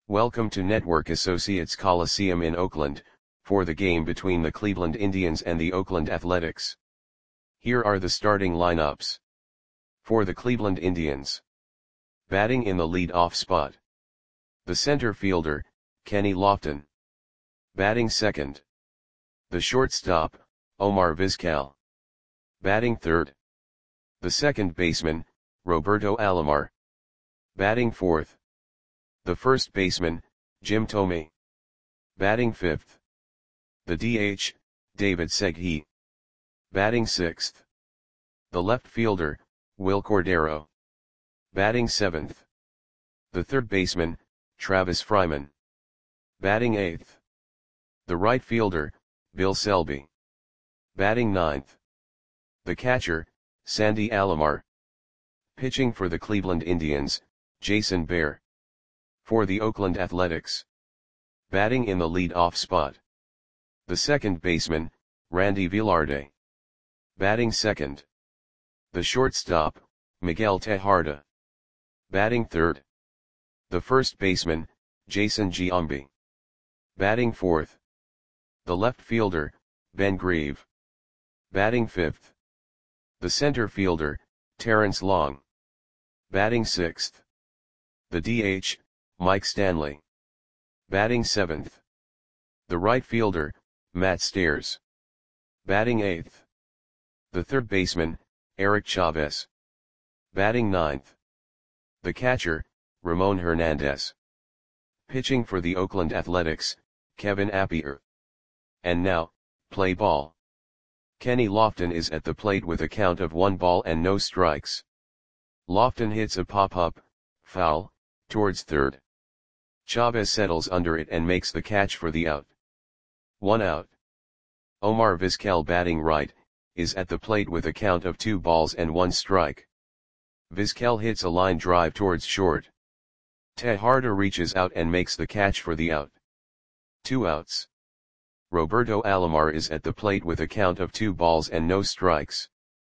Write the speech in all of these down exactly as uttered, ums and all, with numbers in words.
Welcome to Network Associates Coliseum in Oakland, for the game between the Cleveland Indians and the Oakland Athletics. Here are the starting lineups. For the Cleveland Indians. Batting in the lead-off spot. The center fielder, Kenny Lofton. Batting second. The shortstop, Omar Vizquel. Batting third. The second baseman, Roberto Alomar. Batting fourth. The first baseman, Jim Thome. Batting fifth. The D H, David Segui. Batting sixth. The left fielder, Wil Cordero. Batting seventh. The third baseman, Travis Fryman. Batting eighth. The right fielder, Bill Selby. Batting ninth. The catcher, Sandy Alomar. Pitching for the Cleveland Indians, Jason Behr. For the Oakland Athletics. Batting in the lead-off spot. The second baseman, Randy Velarde. Batting second. The shortstop, Miguel Tejada. Batting third. The first baseman, Jason Giambi. Batting fourth. The left fielder, Ben Grieve. Batting fifth. The center fielder, Terrence Long. Batting sixth. The D H, Mike Stanley. Batting seventh. The right fielder, Matt Stairs. Batting eighth. The third baseman, Eric Chavez. Batting ninth. The catcher, Ramon Hernandez. Pitching for the Oakland Athletics, Kevin Appier. And now, play ball. Kenny Lofton is at the plate with a count of one ball and no strikes. Lofton hits a pop-up, foul, towards third. Chavez settles under it and makes the catch for the out. One out. Omar Vizquel, batting right, is at the plate with a count of two balls and one strike. Vizquel hits a line drive towards short. Tejada reaches out and makes the catch for the out. Two outs. Roberto Alomar is at the plate with a count of two balls and no strikes.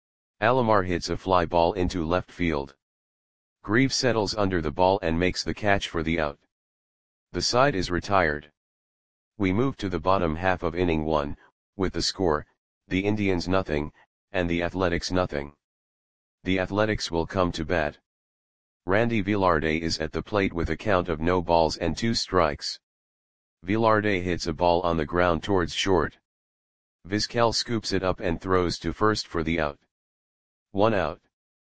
Alomar hits a fly ball into left field. Grieve settles under the ball and makes the catch for the out. The side is retired. We move to the bottom half of inning one, with the score, the Indians nothing, and the Athletics nothing. The Athletics will come to bat. Randy Velarde is at the plate with a count of no balls and two strikes. Velarde hits a ball on the ground towards short. Vizquel scoops it up and throws to first for the out. One out.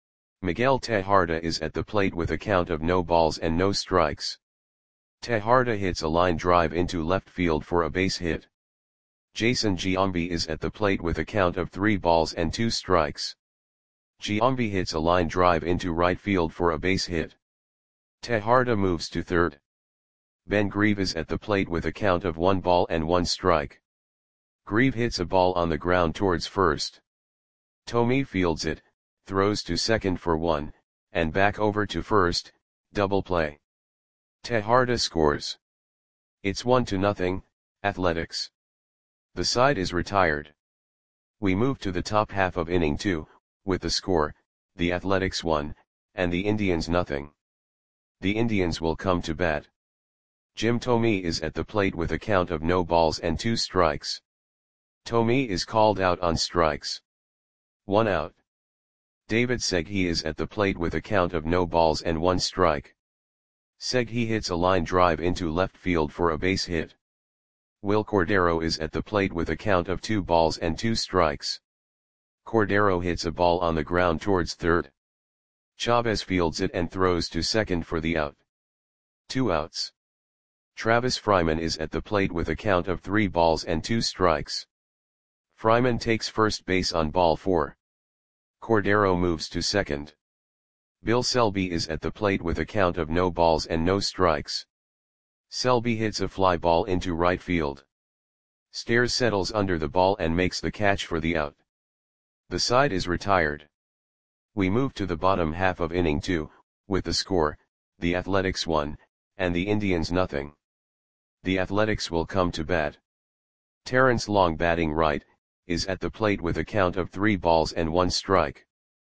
Miguel Tejada is at the plate with a count of no balls and no strikes. Tejada hits a line drive into left field for a base hit. Jason Giambi is at the plate with a count of three balls and two strikes. Giambi hits a line drive into right field for a base hit. Tejada moves to third. Ben Grieve is at the plate with a count of one ball and one strike. Grieve hits a ball on the ground towards first. Thome fields it, throws to second for one, and back over to first, double play. Tejada scores. It's one to nothing, Athletics. The side is retired. We move to the top half of inning two, with the score, the Athletics one, and the Indians nothing. The Indians will come to bat. Jim Thome is at the plate with a count of no balls and two strikes. Thome is called out on strikes. One out. David Segui is at the plate with a count of no balls and one strike. Segui hits a line drive into left field for a base hit. Wil Cordero is at the plate with a count of two balls and two strikes. Cordero hits a ball on the ground towards third. Chavez fields it and throws to second for the out. Two outs. Travis Fryman is at the plate with a count of three balls and two strikes. Fryman takes first base on ball four. Cordero moves to second. Bill Selby is at the plate with a count of no balls and no strikes. Selby hits a fly ball into right field. Stairs settles under the ball and makes the catch for the out. The side is retired. We move to the bottom half of inning two, with the score, the Athletics one, and the Indians nothing. The Athletics will come to bat. Terrence Long, batting right, is at the plate with a count of three balls and one strike.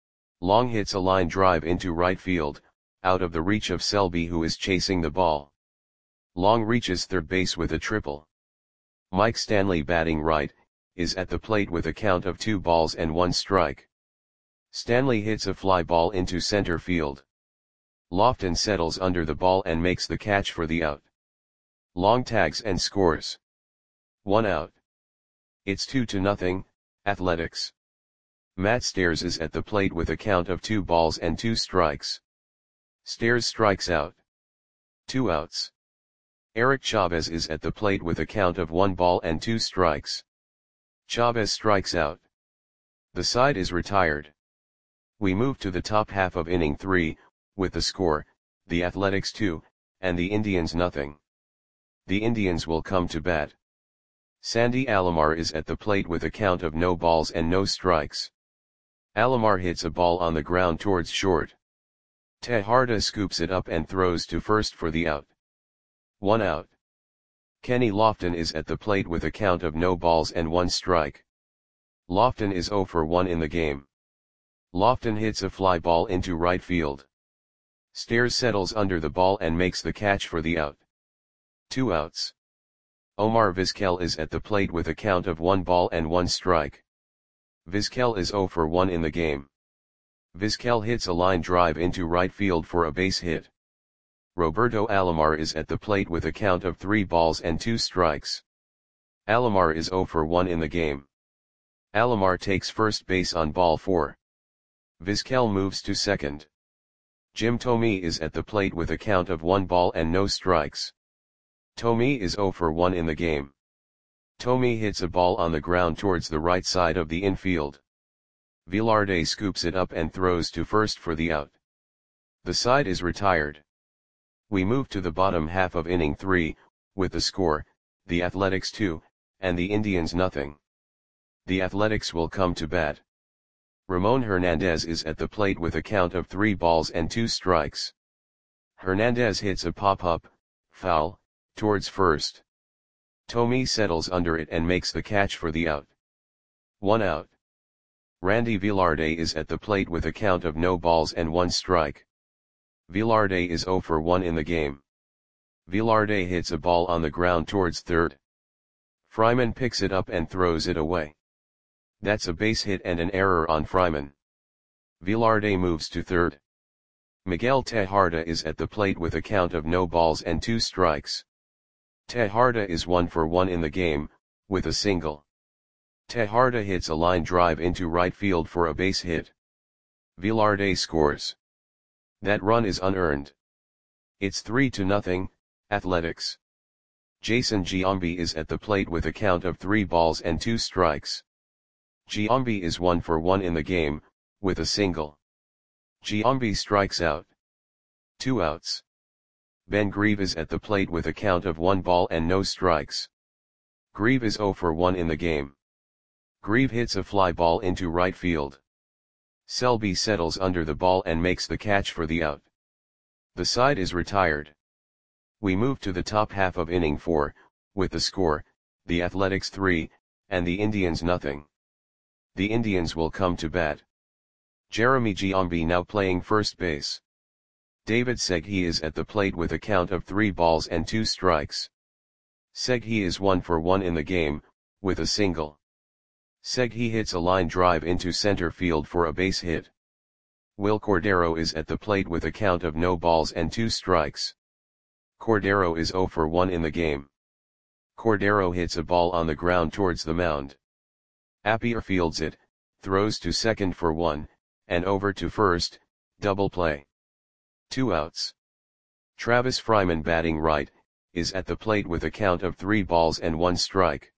Long hits a line drive into right field, out of the reach of Selby, who is chasing the ball. Long reaches third base with a triple. Mike Stanley, batting right, is at the plate with a count of two balls and one strike. Stanley hits a fly ball into center field. Lofton settles under the ball and makes the catch for the out. Long tags and scores. One out. It's two to nothing, Athletics. Matt Stairs is at the plate with a count of two balls and two strikes. Stairs strikes out. Two outs. Eric Chavez is at the plate with a count of one ball and two strikes. Chavez strikes out. The side is retired. We move to the top half of inning three, with the score, the Athletics two, and the Indians nothing. The Indians will come to bat. Sandy Alomar is at the plate with a count of no balls and no strikes. Alomar hits a ball on the ground towards short. Tejada scoops it up and throws to first for the out. One out. Kenny Lofton is at the plate with a count of no balls and one strike. Lofton is zero for one in the game. Lofton hits a fly ball into right field. Stairs settles under the ball and makes the catch for the out. Two outs. Omar Vizquel is at the plate with a count of one ball and one strike. Vizquel is zero for one in the game. Vizquel hits a line drive into right field for a base hit. Roberto Alomar is at the plate with a count of three balls and two strikes. Alomar is zero for one in the game. Alomar takes first base on ball four. Vizquel moves to second. Jim Thome is at the plate with a count of one ball and no strikes. Thome is zero for one in the game. Thome hits a ball on the ground towards the right side of the infield. Velarde scoops it up and throws to first for the out. The side is retired. We move to the bottom half of inning three, with the score, the Athletics two, and the Indians nothing. The Athletics will come to bat. Ramon Hernandez is at the plate with a count of three balls and two strikes. Hernandez hits a pop-up, foul, towards first. Thome settles under it and makes the catch for the out. One out. Randy Velarde is at the plate with a count of no balls and one strike. Velarde is zero for one in the game. Velarde hits a ball on the ground towards third. Fryman picks it up and throws it away. That's a base hit and an error on Fryman. Velarde moves to third. Miguel Tejada is at the plate with a count of no balls and two strikes. Tejada is one for one in the game, with a single. Tejada hits a line drive into right field for a base hit. Velarde scores. That run is unearned. It's three to nothing, Athletics. Jason Giambi is at the plate with a count of three balls and two strikes. Giambi is one for one in the game, with a single. Giambi strikes out. Two outs. Ben Grieve is at the plate with a count of one ball and no strikes. Grieve is zero for one in the game. Grieve hits a fly ball into right field. Selby settles under the ball and makes the catch for the out. The side is retired. We move to the top half of inning four, with the score, the Athletics three, and the Indians nothing. The Indians will come to bat. Jeremy Giambi now playing first base. David Segui is at the plate with a count of three balls and two strikes. Segui is one for one in the game, with a single. Segui hits a line drive into center field for a base hit. Will Cordero is at the plate with a count of no balls and two strikes. Cordero is zero for one in the game. Cordero hits a ball on the ground towards the mound. Appier fields it, throws to second for one, and over to first, double play. Two outs. Travis Fryman, batting right, is at the plate with a count of three balls and one strike.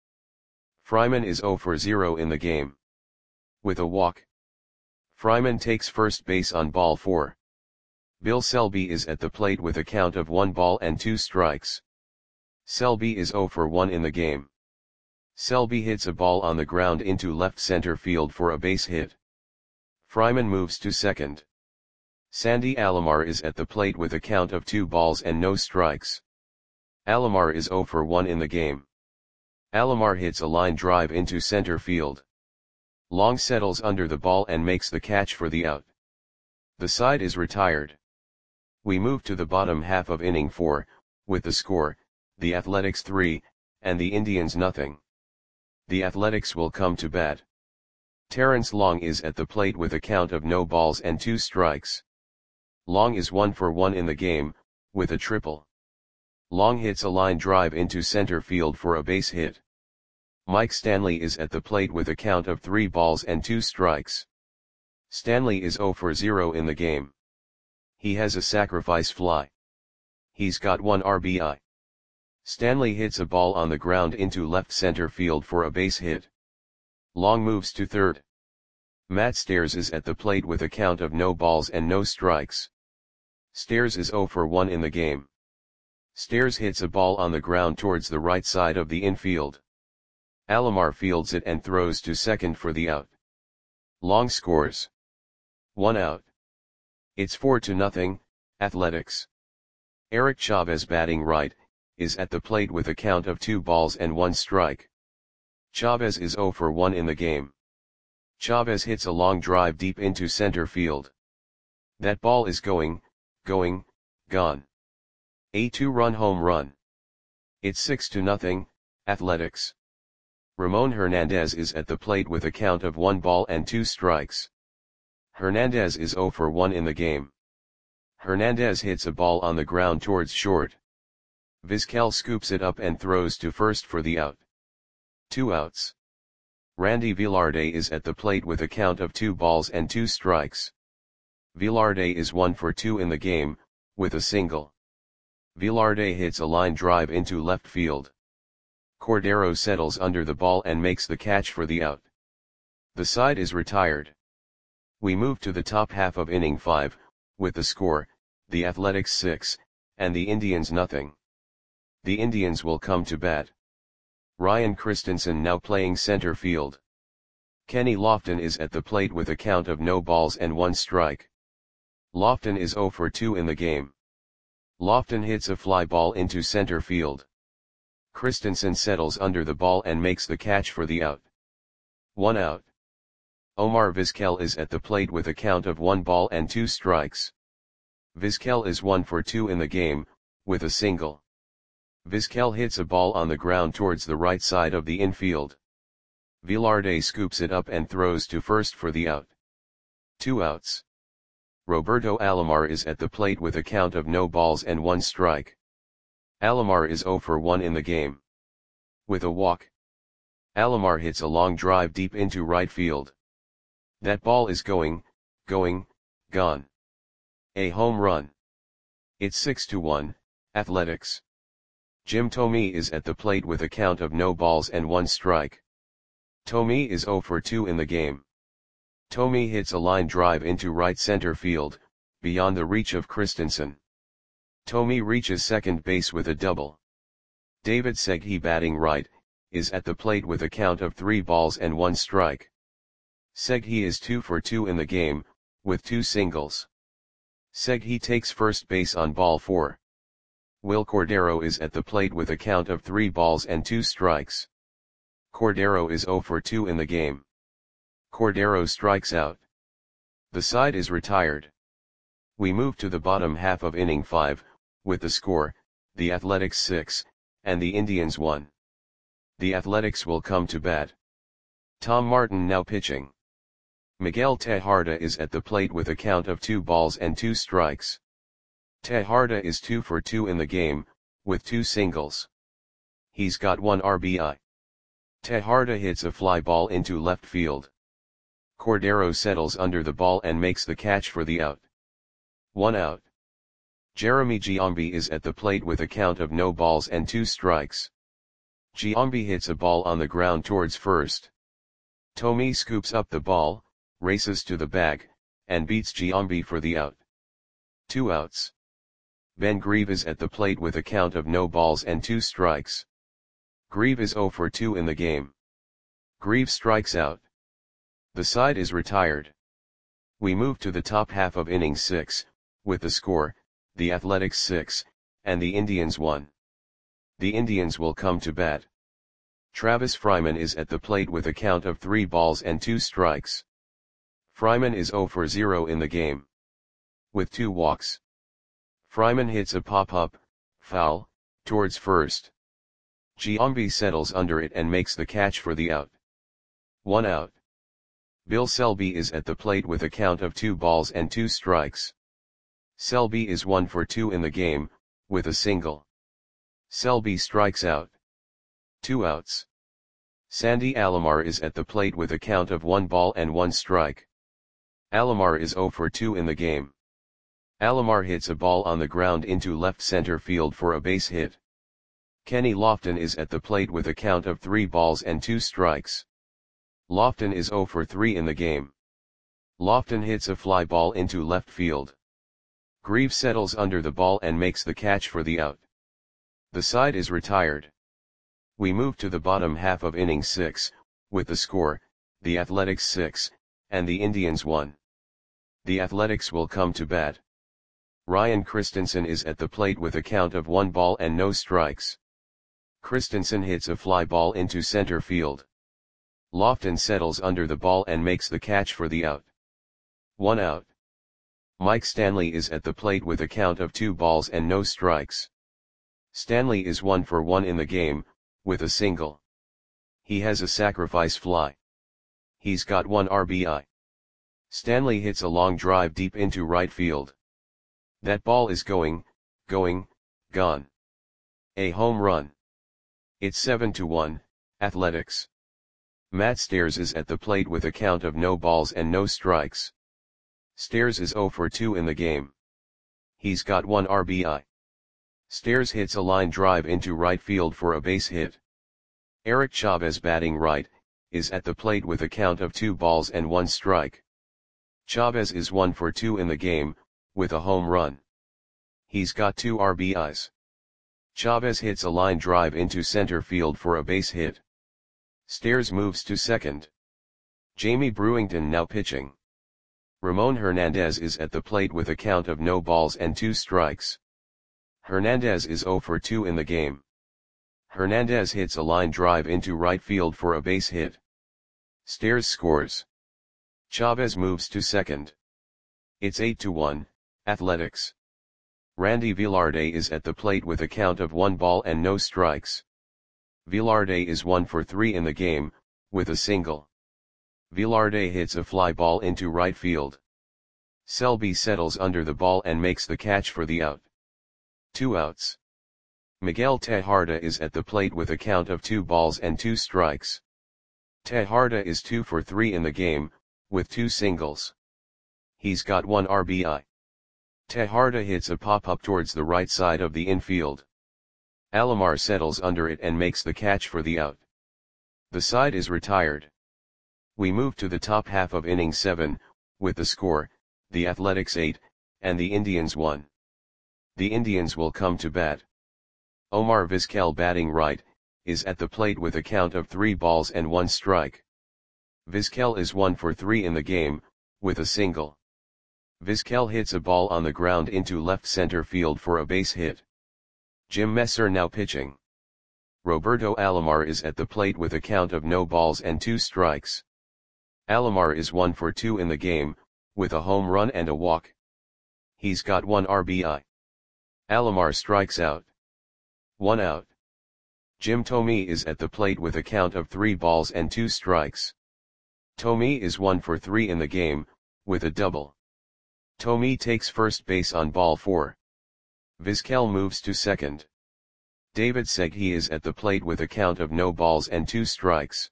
Fryman is zero for zero in the game. With a walk. Fryman takes first base on ball four. Bill Selby is at the plate with a count of one ball and two strikes. Selby is zero for one in the game. Selby hits a ball on the ground into left center field for a base hit. Fryman moves to second. Sandy Alomar is at the plate with a count of two balls and no strikes. Alomar is zero for one in the game. Alomar hits a line drive into center field. Long settles under the ball and makes the catch for the out. The side is retired. We move to the bottom half of inning four, with the score, the Athletics three, and the Indians nothing. The Athletics will come to bat. Terrence Long is at the plate with a count of no balls and two strikes. Long is one for one in the game, with a triple. Long hits a line drive into center field for a base hit. Mike Stanley is at the plate with a count of three balls and two strikes. Stanley is zero for zero in the game. He has a sacrifice fly. He's got one R B I. Stanley hits a ball on the ground into left center field for a base hit. Long moves to third. Matt Stairs is at the plate with a count of no balls and no strikes. Stairs is zero for one in the game. Stairs hits a ball on the ground towards the right side of the infield. Alomar fields it and throws to second for the out. Long scores. One out. It's four to nothing, Athletics. Eric Chavez, batting right, is at the plate with a count of two balls and one strike. Chavez is zero for one in the game. Chavez hits a long drive deep into center field. That ball is going, going, gone. A two-run home run. It's six to nothing, Athletics. Ramon Hernandez is at the plate with a count of one ball and two strikes. Hernandez is zero for one in the game. Hernandez hits a ball on the ground towards short. Vizquel scoops it up and throws to first for the out. Two outs. Randy Velarde is at the plate with a count of two balls and two strikes. Velarde is one for two in the game, with a single. Velarde hits a line drive into left field. Cordero settles under the ball and makes the catch for the out. The side is retired. We move to the top half of inning five, with the score, the Athletics six, and the Indians nothing. The Indians will come to bat. Ryan Christensen now playing center field. Kenny Lofton is at the plate with a count of no balls and one strike. Lofton is zero for two in the game. Lofton hits a fly ball into center field. Christensen settles under the ball and makes the catch for the out. One out. Omar Vizquel is at the plate with a count of one ball and two strikes. Vizquel is one for two in the game, with a single. Vizquel hits a ball on the ground towards the right side of the infield. Velarde scoops it up and throws to first for the out. Two outs. Roberto Alomar is at the plate with a count of no balls and one strike. Alomar is zero for one in the game. With a walk. Alomar hits a long drive deep into right field. That ball is going, going, gone. A home run. It's six to one, Athletics. Jim Thome is at the plate with a count of no balls and one strike. Thome is zero for two in the game. Thome hits a line drive into right center field, beyond the reach of Christensen. Thome reaches second base with a double. David Segui, batting right, is at the plate with a count of three balls and one strike. Segui is two for two in the game, with two singles. Segui takes first base on ball four. Will Cordero is at the plate with a count of three balls and two strikes. Cordero is zero for two in the game. Cordero strikes out. The side is retired. We move to the bottom half of inning five, with the score, the Athletics six, and the Indians one. The Athletics will come to bat. Tom Martin now pitching. Miguel Tejada is at the plate with a count of two balls and two strikes. Tejada is two for two in the game, with two singles. He's got one R B I. Tejada hits a fly ball into left field. Cordero settles under the ball and makes the catch for the out. One out. Jeremy Giambi is at the plate with a count of no balls and two strikes. Giambi hits a ball on the ground towards first. Thome scoops up the ball, races to the bag, and beats Giambi for the out. Two outs. Ben Grieve is at the plate with a count of no balls and two strikes. Grieve is zero for two in the game. Grieve strikes out. The side is retired. We move to the top half of inning six, with the score, the Athletics six, and the Indians one. The Indians will come to bat. Travis Fryman is at the plate with a count of three balls and two strikes. Fryman is zero for zero in the game. With two walks. Fryman hits a pop-up, foul, Towards first. Giambi settles under it and makes the catch for the out. One out. Bill Selby is at the plate with a count of two balls and two strikes. Selby is one for two in the game, with a single. Selby strikes out. Two outs. Sandy Alomar is at the plate with a count of one ball and one strike. Alomar is zero for two in the game. Alomar hits a ball on the ground into left center field for a base hit. Kenny Lofton is at the plate with a count of three balls and two strikes. Lofton is zero for three in the game. Lofton hits a fly ball into left field. Grieve settles under the ball and makes the catch for the out. The side is retired. We move to the bottom half of inning six, with the score, the Athletics six, and the Indians one. The Athletics will come to bat. Ryan Christensen is at the plate with a count of one ball and no strikes. Christensen hits a fly ball into center field. Lofton settles under the ball and makes the catch for the out. One out. Mike Stanley is at the plate with a count of two balls and no strikes. Stanley is one for one in the game, with a single. He has a sacrifice fly. He's got one R B I. Stanley hits a long drive deep into right field. That ball is going, going, gone. A home run. It's seven to one, Athletics. Matt Stairs is at the plate with a count of no balls and no strikes. Stairs is zero for two in the game. He's got one R B I. Stairs hits a line drive into right field for a base hit. Eric Chavez, batting right, is at the plate with a count of two balls and one strike. Chavez is one for two in the game, with a home run. He's got two R B Is. Chavez hits a line drive into center field for a base hit. Stairs moves to second. Jamie Brewington now pitching. Ramon Hernandez is at the plate with a count of no balls and two strikes. Hernandez is zero for two in the game. Hernandez hits a line drive into right field for a base hit. Stairs scores. Chavez moves to second. It's eight to one, Athletics. Randy Velarde is at the plate with a count of one ball and no strikes. Velarde is one for three in the game, with a single. Velarde hits a fly ball into right field. Selby settles under the ball and makes the catch for the out. Two outs. Miguel Tejada is at the plate with a count of two balls and two strikes. Tejada is two for three in the game, with two singles. He's got one R B I. Tejada hits a pop-up towards the right side of the infield. Alomar settles under it and makes the catch for the out. The side is retired. We move to the top half of inning seven, with the score, the Athletics eight, and the Indians one. The Indians will come to bat. Omar Vizquel, batting right, is at the plate with a count of three balls and one strike. Vizquel is one for three in the game, with a single. Vizquel hits a ball on the ground into left center field for a base hit. Jim Messer now pitching. Roberto Alomar is at the plate with a count of no balls and two strikes. Alomar is one for two in the game, with a home run and a walk. He's got one R B I. Alomar strikes out. One out. Jim Thome is at the plate with a count of three balls and two strikes. Thome is one for three in the game, with a double. Thome takes first base on ball four. Vizquel moves to second. David Segui is at the plate with a count of no balls and two strikes.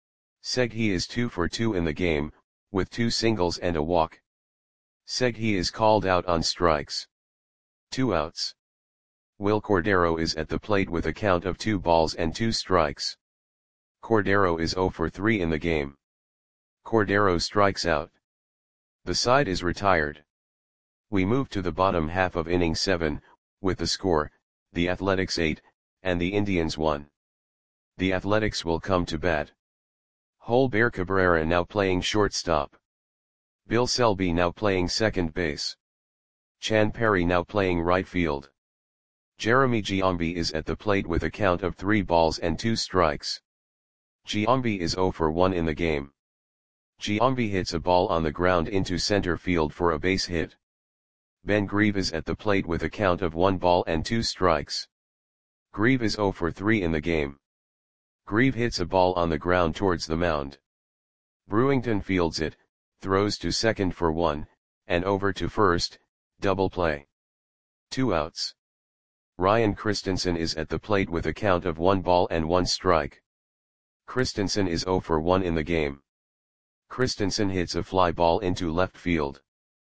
Segui is two for two in the game, with two singles and a walk. Segui is called out on strikes. Two outs. Will Cordero is at the plate with a count of two balls and two strikes. Cordero is zero for three in the game. Cordero strikes out. The side is retired. We move to the bottom half of inning seven, with the score, the Athletics eight, and the Indians one. The Athletics will come to bat. Holber Cabrera now playing shortstop. Bill Selby now playing second base. Chan Perry now playing right field. Jeremy Giambi is at the plate with a count of three balls and two strikes. Giambi is zero for one in the game. Giambi hits a ball on the ground into center field for a base hit. Ben Grieve is at the plate with a count of one ball and two strikes. Grieve is zero for three in the game. Grieve hits a ball on the ground towards the mound. Brewington fields it, throws to second for one, and over to first, double play. Two outs. Ryan Christensen is at the plate with a count of one ball and one strike. Christensen is zero for one in the game. Christensen hits a fly ball into left field.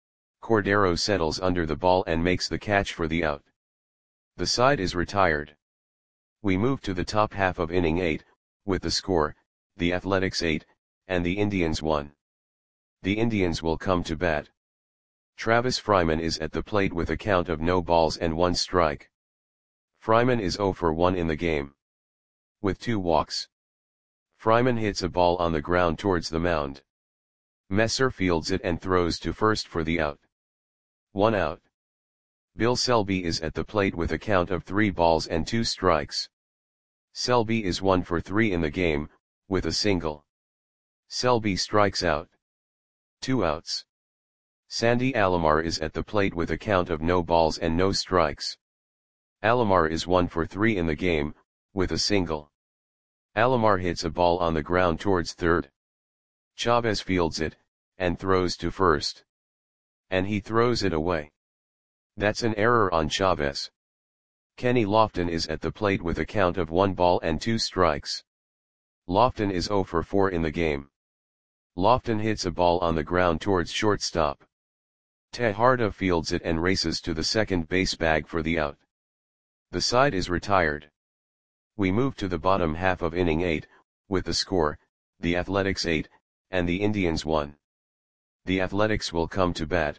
Cordero settles under the ball and makes the catch for the out. The side is retired. We move to the top half of inning eight, with the score, the Athletics eight, and the Indians one. The Indians will come to bat. Travis Fryman is at the plate with a count of no balls and one strike. Fryman is zero for one in the game. With two walks. Fryman hits a ball on the ground towards the mound. Messer fields it and throws to first for the out. One out. Bill Selby is at the plate with a count of three balls and two strikes. Selby is one for three in the game, with a single. Selby strikes out. Two outs. Sandy Alomar is at the plate with a count of no balls and no strikes. Alomar is one for three in the game, with a single. Alomar hits a ball on the ground towards third. Chavez fields it, and throws to first. And he throws it away. That's an error on Chavez. Kenny Lofton is at the plate with a count of one ball and two strikes. Lofton is zero for four in the game. Lofton hits a ball on the ground towards shortstop. Tejardo fields it and races to the second base bag for the out. The side is retired. We move to the bottom half of inning eight, with the score, the Athletics eight, and the Indians one. The Athletics will come to bat.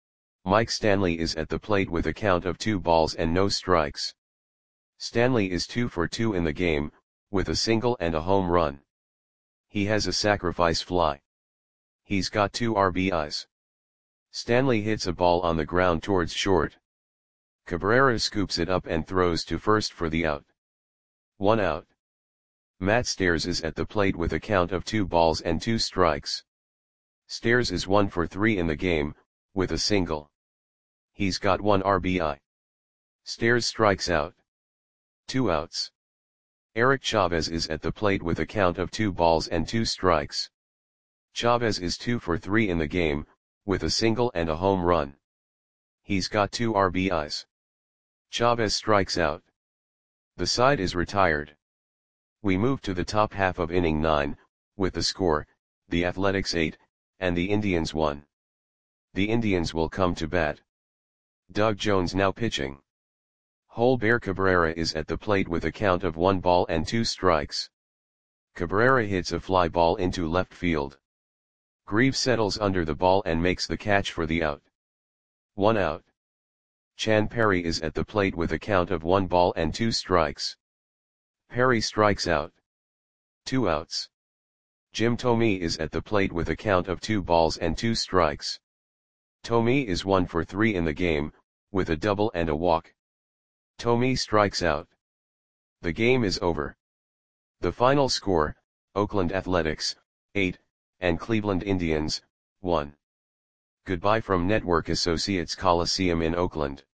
Mike Stanley is at the plate with a count of two balls and no strikes. Stanley is two for two in the game, with a single and a home run. He has a sacrifice fly. He's got two R B Is. Stanley hits a ball on the ground towards short. Cabrera scoops it up and throws to first for the out. One out. Matt Stairs is at the plate with a count of two balls and two strikes. Stairs is one for three in the game, with a single. He's got one R B I. Stairs strikes out. Two outs. Eric Chavez is at the plate with a count of two balls and two strikes. Chavez is two for three in the game, with a single and a home run. He's got two R B Is. Chavez strikes out. The side is retired. We move to the top half of inning nine, with the score, the Athletics eight, and the Indians one. The Indians will come to bat. Doug Jones now pitching. Holber Cabrera is at the plate with a count of one ball and two strikes. Cabrera hits a fly ball into left field. Grieve settles under the ball and makes the catch for the out. One out. Chan Perry is at the plate with a count of one ball and two strikes. Perry strikes out. Two outs. Jim Thome is at the plate with a count of two balls and two strikes. Thome is one for three in the game, with a double and a walk. Thome strikes out. The game is over. The final score, Oakland Athletics, eight, and Cleveland Indians, one. Goodbye from Network Associates Coliseum in Oakland.